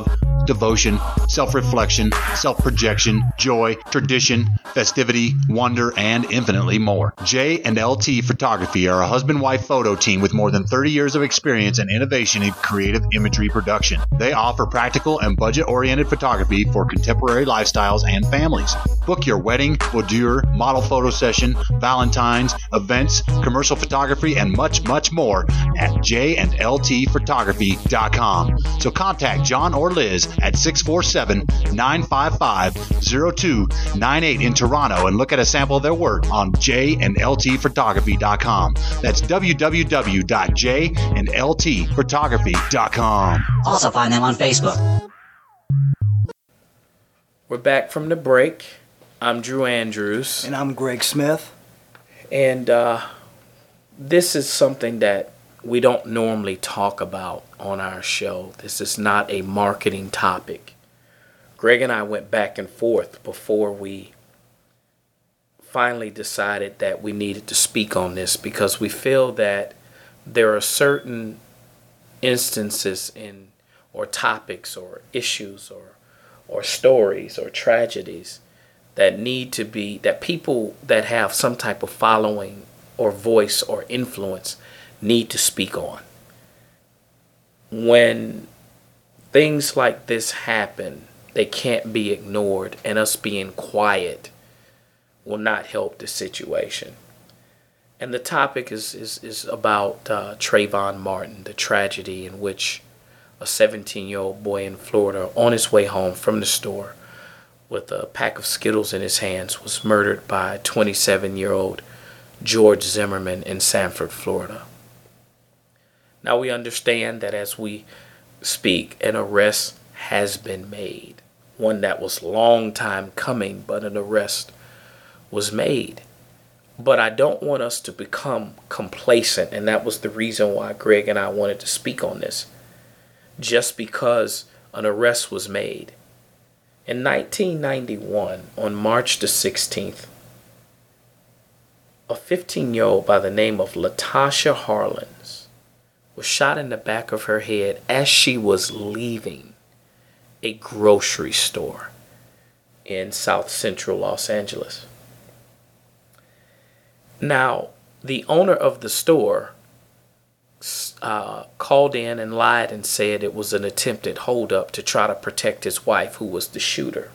devotion, self-reflection, self-projection, joy, tradition, festivity, wonder, and infinitely more. J and L T Photography are a husband-wife photo team with more than thirty years of experience and innovation in creative imagery production. They offer practical and budget-oriented photography for contemporary lifestyles and families. Book your wedding, boudoir, model photo session, Valentine's, events, commercial photography, and much, much more at j and l t photography dot com. So contact John or Liz at six four seven, nine five five, zero two nine eight in Toronto and look at a sample of their work on j and l t photography dot com. That's w w w dot j and l t photography dot com. Also find them on Facebook. We're back from the break. I'm Drew Andrews. And I'm Greg Smith. And uh, this is something that we don't normally talk about on our show. This is not a marketing topic. Greg and I went back and forth before we finally decided that we needed to speak on this because we feel that there are certain instances in or topics or issues or or stories or tragedies that need to be, that people that have some type of following or voice or influence need to speak on. When things like this happen, they can't be ignored, and us being quiet will not help the situation. And the topic is, is, is about uh, Trayvon Martin, the tragedy in which a seventeen-year-old boy in Florida on his way home from the store with a pack of Skittles in his hands was murdered by twenty-seven-year-old George Zimmerman in Sanford, Florida. Now we understand that as we speak, an arrest has been made. One that was long time coming, but an arrest was made. But I don't want us to become complacent, and that was the reason why Greg and I wanted to speak on this. Just because an arrest was made. In nineteen ninety-one, on March the sixteenth, a fifteen-year-old by the name of Latasha Harlins was shot in the back of her head as she was leaving a grocery store in South Central Los Angeles. Now, the owner of the store uh, called in and lied and said it was an attempted holdup to try to protect his wife, who was the shooter.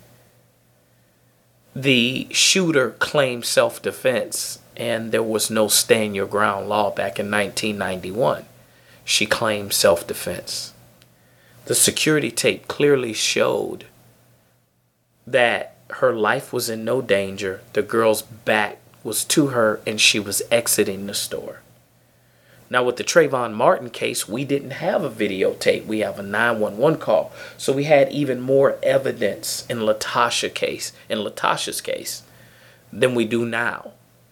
The shooter claimed self-defense, and there was no stand your ground law back in nineteen ninety-one. She claimed self-defense. The security tape clearly showed that her life was in no danger. The girl's back was to her, and she was exiting the store. Now, with the Trayvon Martin case, we didn't have a videotape. We have a nine one one call. So we had even more evidence in Latasha case, in Latasha's case, than we do now.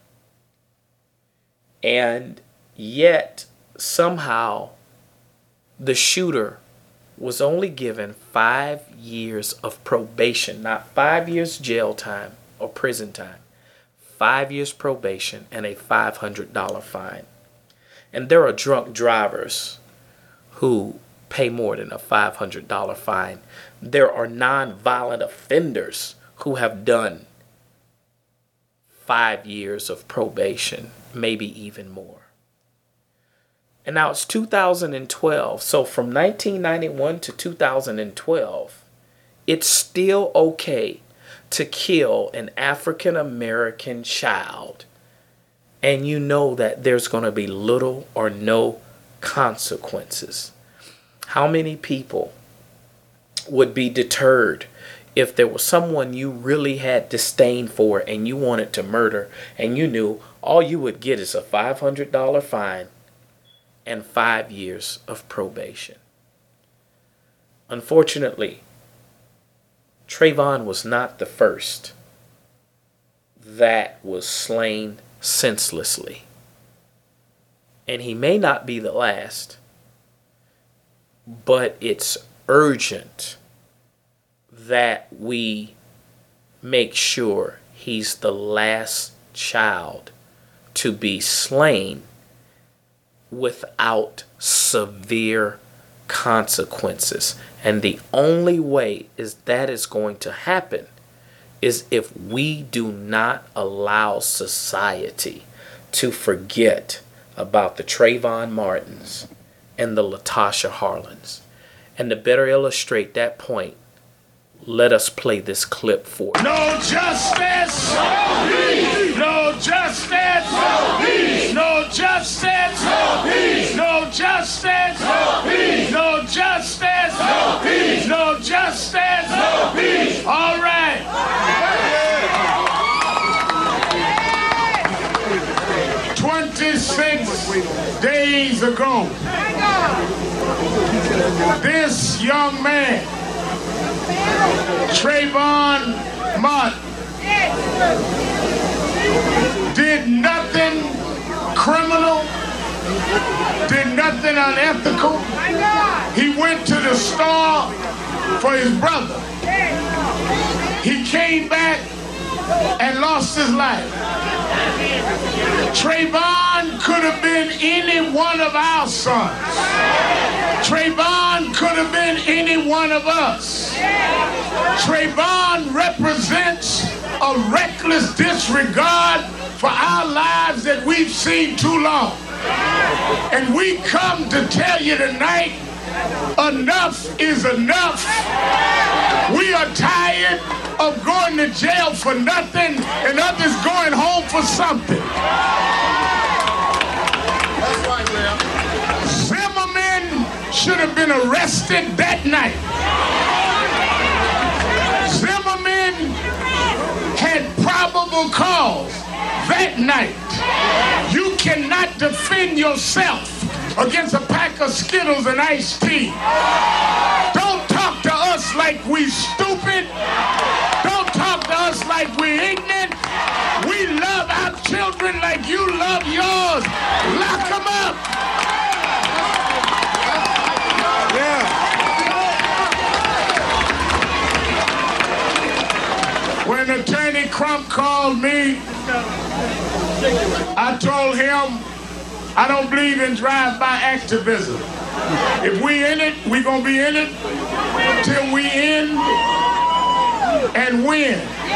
And yet, somehow, the shooter was only given five years of probation, not five years jail time or prison time, five years probation and a five hundred dollars fine. And there are drunk drivers who pay more than a five hundred dollars fine. There are non-violent offenders who have done five years of probation, maybe even more. And now it's two thousand twelve. So from nineteen ninety-one to two thousand twelve, it's still okay to kill an African American child. And you know that there's going to be little or no consequences. How many people would be deterred if there was someone you really had disdain for and you wanted to murder, and you knew all you would get is a five hundred dollars fine and five years of probation? Unfortunately, Trayvon was not the first that was slain senselessly. And he may not be the last, but it's urgent that we make sure he's the last child to be slain without severe consequences. And the only way is that is going to happen is if we do not allow society to forget about the Trayvon Martins and the Latasha Harlins. And to better illustrate that point, let us play this clip for you. No justice! No peace! No justice! No peace! No justice! No peace! No justice! No peace! No justice! No peace! No justice! No peace! All right. twenty-six days ago, this young man, Trayvon Martin, did nothing criminal, did nothing unethical. He went to the store for his brother. He came back and lost his life. Trayvon could have been any one of our sons. Trayvon could have been any one of us. Trayvon represents a reckless disregard for our lives that we've seen too long. And we come to tell you tonight, enough is enough. We are tired of going to jail for nothing and others going home for something. That's right, man. Zimmerman should have been arrested that night. Zimmerman had probable cause that night. You cannot defend yourself against a pack of Skittles and iced tea. Don't talk to us like we stupid. Don't talk to us like we ignorant. We love our children like you love yours. Lock them up. Yeah. When Attorney Crump called me, I told him I don't believe in drive-by activism. If we in it, we gonna be in it till we end and win.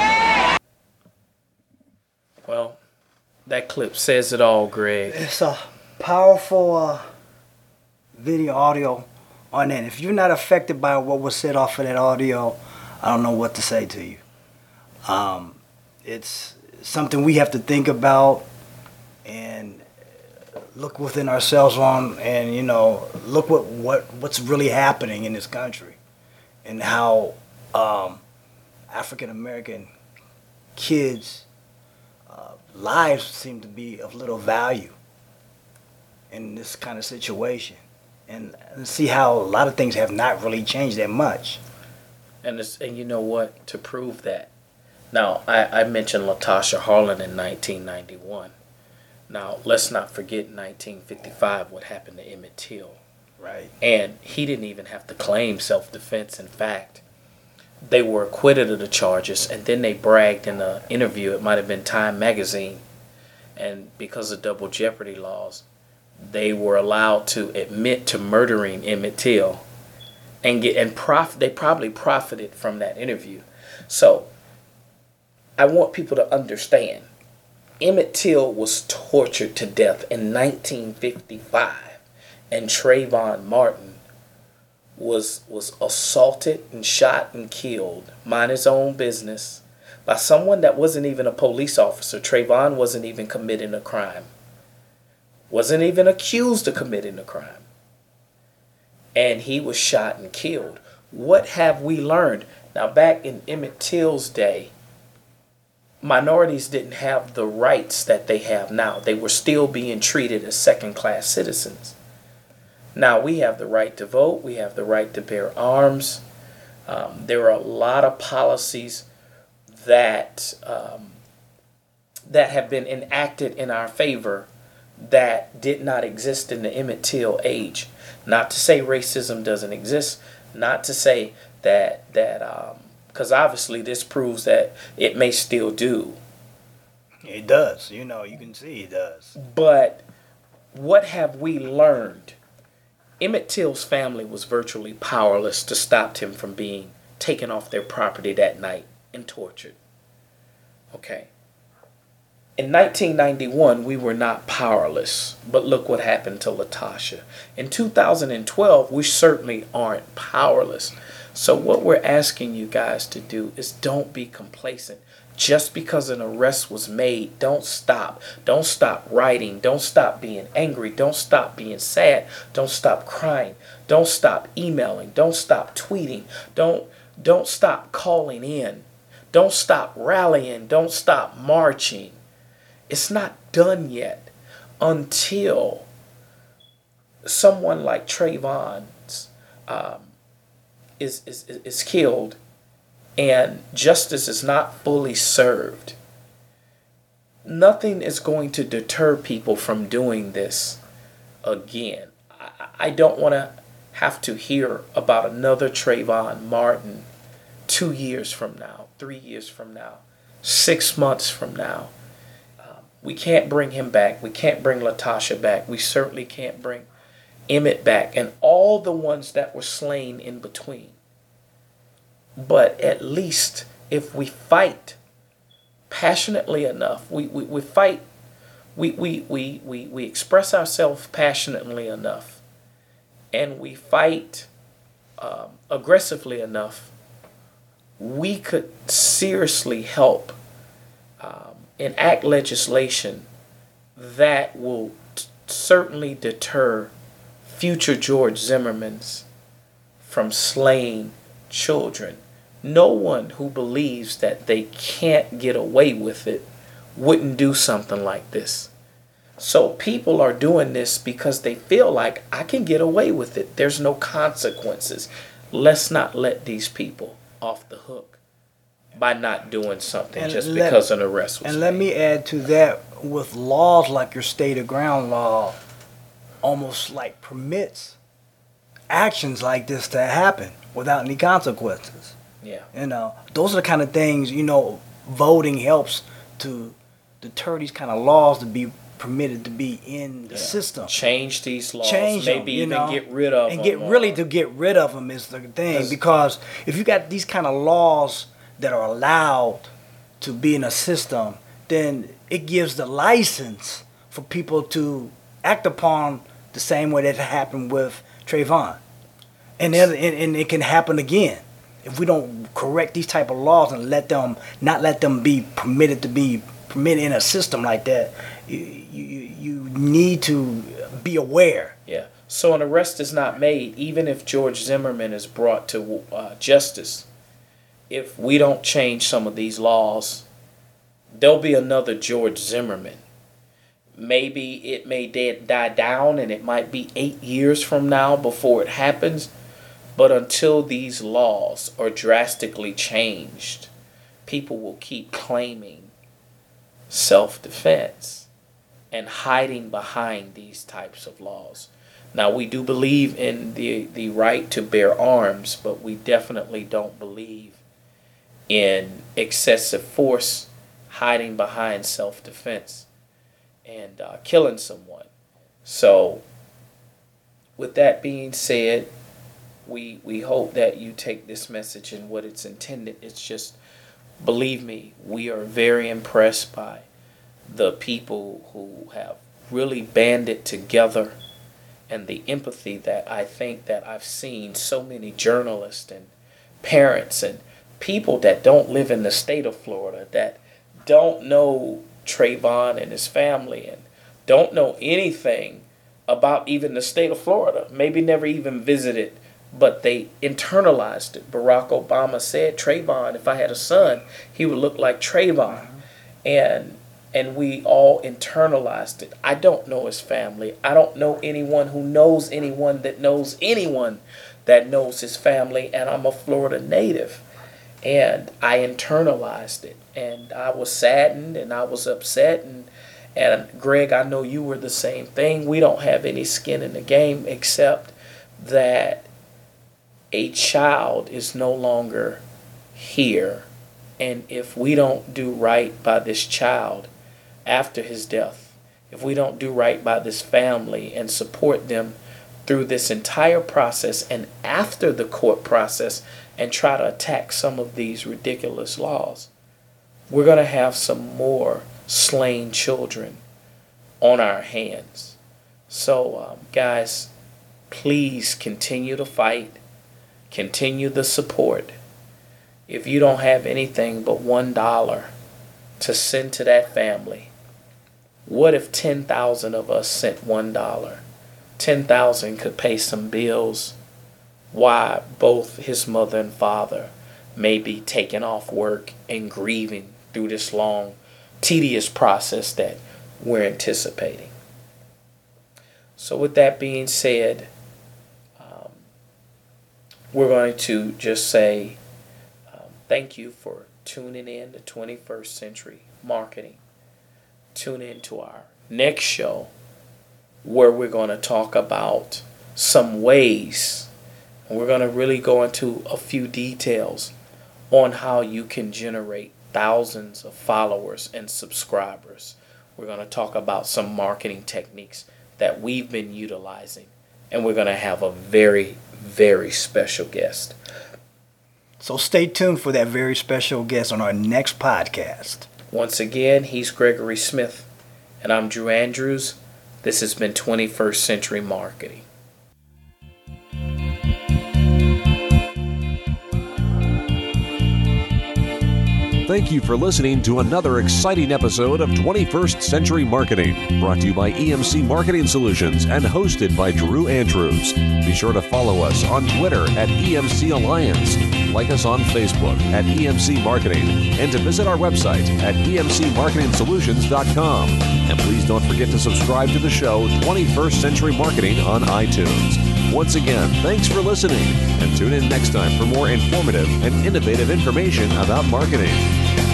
Well, that clip says it all, Greg. It's a powerful uh, video audio on that. If you're not affected by what was said off of that audio, I don't know what to say to you. Um, it's something we have to think about and look within ourselves on, and you know, look what, what what's really happening in this country, and how um, African American kids' uh, lives seem to be of little value in this kind of situation, and, and see how a lot of things have not really changed that much. And it's, and you know what? To prove that, now I, I mentioned Latasha Harlan in nineteen ninety-one. Now, let's not forget nineteen fifty-five, what happened to Emmett Till. Right. And he didn't even have to claim self-defense. In fact, they were acquitted of the charges, and then they bragged in an interview, it might have been Time magazine, and because of double jeopardy laws, they were allowed to admit to murdering Emmett Till, and get and prof, they probably profited from that interview. So, I want people to understand, Emmett Till was tortured to death in nineteen fifty-five, and Trayvon Martin was was assaulted and shot and killed, mind his own business, by someone that wasn't even a police officer. Trayvon wasn't even committing a crime, wasn't even accused of committing a crime, and he was shot and killed. What have we learned? Now, back in Emmett Till's day, minorities didn't have the rights that they have now. They were still being treated as second-class citizens. Now we have the right to vote. We have the right to bear arms. Um, there are a lot of policies that um, that have been enacted in our favor that did not exist in the Emmett Till age. Not to say racism doesn't exist. Not to say that that. Um, Because obviously this proves that it may still do. It does. You know, you can see it does. But what have we learned Emmett Till's family was virtually powerless to stop him from being taken off their property that night and tortured. Okay. In nineteen ninety-one, we were not powerless, but look what happened to Latasha. In two thousand twelve, we certainly aren't powerless. So what we're asking you guys to do is don't be complacent. Just because an arrest was made, don't stop. Don't stop writing. Don't stop being angry. Don't stop being sad. Don't stop crying. Don't stop emailing. Don't stop tweeting. Don't, don't stop calling in. Don't stop rallying. Don't stop marching. It's not done yet until someone like Trayvon um, is, is, is killed and justice is not fully served. Nothing is going to deter people from doing this again. I, I don't want to have to hear about another Trayvon Martin two years from now, three years from now, six months from now. Um, we can't bring him back. We can't bring Latasha back. We certainly can't bring Emmett back and all the ones that were slain in between. But at least if we fight passionately enough, we, we, we fight, we, we, we, we, we express ourselves passionately enough, and we fight um, aggressively enough, we could seriously help um, enact legislation that will t- certainly deter future George Zimmermans from slaying children. No one who believes that they can't get away with it wouldn't do something like this. So people are doing this because they feel like I can get away with it. There's no consequences. Let's not let these people off the hook by not doing something and just let, because an arrest was And made. Let me add to that, with laws like your state of ground law almost like permits actions like this to happen without any consequences. Yeah. You know, those are the kind of things, you know, voting helps to deter these kind of laws to be permitted to be in the yeah. system. Change these laws. Change maybe them, you even know, get rid of and them. get really to get rid of them is the thing, because if you got these kind of laws that are allowed to be in a system, then it gives the license for people to act upon the same way that happened with Trayvon. And, and, and it can happen again if we don't correct these type of laws and let them not let them be permitted to be permitted in a system like that. You you, you need to be aware. Yeah. So an arrest is not made, even if George Zimmerman is brought to uh, justice. If we don't change some of these laws, there'll be another George Zimmerman. Maybe it may die down and it might be eight years from now before it happens. But until these laws are drastically changed, people will keep claiming self-defense and hiding behind these types of laws. Now, we do believe in the, the right to bear arms, but we definitely don't believe in excessive force, hiding behind self-defense, and uh, killing someone. So, with that being said, we we hope that you take this message and what it's intended. It's just, believe me, we are very impressed by the people who have really banded together and the empathy that I think that I've seen so many journalists and parents and people that don't live in the state of Florida, that don't know Trayvon and his family and don't know anything about even the state of Florida, maybe never even visited, but they internalized it. Barack Obama said, Trayvon, if I had a son, he would look like Trayvon. Mm-hmm. And and we all internalized it. I don't know his family. I don't know anyone who knows anyone that knows anyone that knows his family. And I'm a Florida native. And I internalized it. And I was saddened and I was upset. And, and Greg, I know you were the same thing. We don't have any skin in the game except that a child is no longer here. And if we don't do right by this child after his death, if we don't do right by this family and support them through this entire process and after the court process and try to attack some of these ridiculous laws, we're going to have some more slain children on our hands. So, um, guys, please continue to fight. Continue the support. If you don't have anything but one dollar to send to that family, what if ten thousand of us sent one dollar? ten thousand could pay some bills while both his mother and father may be taking off work and grieving through this long, tedious process that we're anticipating. So with that being said, um, we're going to just say um, thank you for tuning in to twenty-first Century Marketing. Tune in to our next show where we're going to talk about some ways, and we're going to really go into a few details on how you can generate thousands of followers and subscribers. We're going to talk about some marketing techniques that we've been utilizing, and we're going to have a very, very special guest. So stay tuned for that very special guest on our next podcast. Once again, he's Gregory Smith, and I'm Drew Andrews. This has been twenty-first Century Marketing. Thank you for listening to another exciting episode of twenty-first Century Marketing, brought to you by E M C Marketing Solutions and hosted by Drew Andrews. Be sure to follow us on Twitter at E M C Alliance, like us on Facebook at E M C Marketing, and to visit our website at E M C marketing solutions dot com. And please don't forget to subscribe to the show twenty-first Century Marketing on iTunes. Once again, thanks for listening, and tune in next time for more informative and innovative information about marketing.